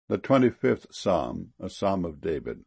The 25th Psalm, a Psalm of David.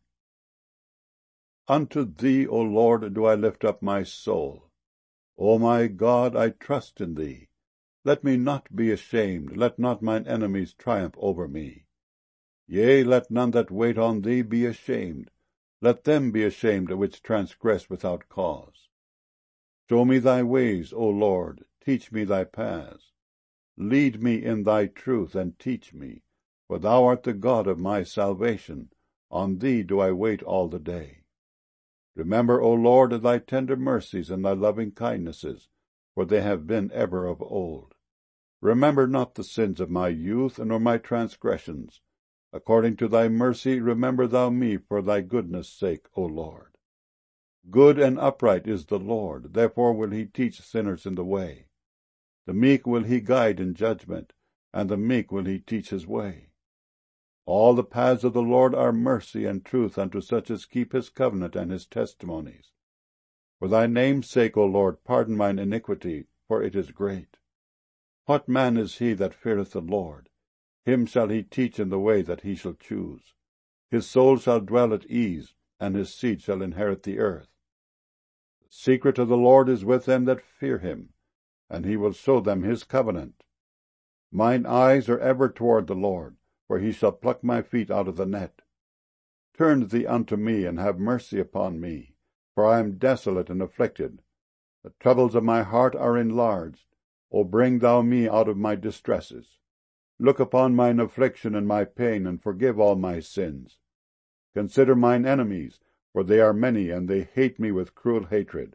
Unto thee, O Lord, do I lift up my soul. O my God, I trust in thee. Let me not be ashamed, let not mine enemies triumph over me. Yea, let none that wait on thee be ashamed. Let them be ashamed which transgress without cause. Show me thy ways, O Lord, teach me thy paths. Lead me in thy truth, and teach me. For thou art the God of my salvation. On thee do I wait all the day. Remember, O Lord, thy tender mercies and thy loving kindnesses, for they have been ever of old. Remember not the sins of my youth, nor my transgressions. According to thy mercy remember thou me for thy goodness' sake, O Lord. Good and upright is the Lord, therefore will he teach sinners in the way. The meek will he guide in judgment, and the meek will he teach his way. All the paths of the Lord are mercy and truth unto such as keep his covenant and his testimonies. For thy name's sake, O Lord, pardon mine iniquity, for it is great. What man is he that feareth the Lord? Him shall he teach in the way that he shall choose. His soul shall dwell at ease, and his seed shall inherit the earth. The secret of the Lord is with them that fear him, and he will show them his covenant. Mine eyes are ever toward the Lord, for he shall pluck my feet out of the net. Turn thee unto me, and have mercy upon me, for I am desolate and afflicted. The troubles of my heart are enlarged. O bring thou me out of my distresses. Look upon mine affliction and my pain, and forgive all my sins. Consider mine enemies, for they are many, and they hate me with cruel hatred.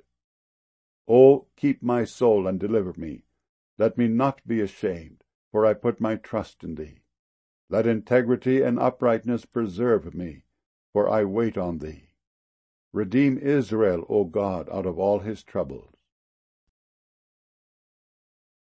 O keep my soul, and deliver me. Let me not be ashamed, for I put my trust in thee. Let integrity and uprightness preserve me, for I wait on thee. Redeem Israel, O God, out of all his troubles.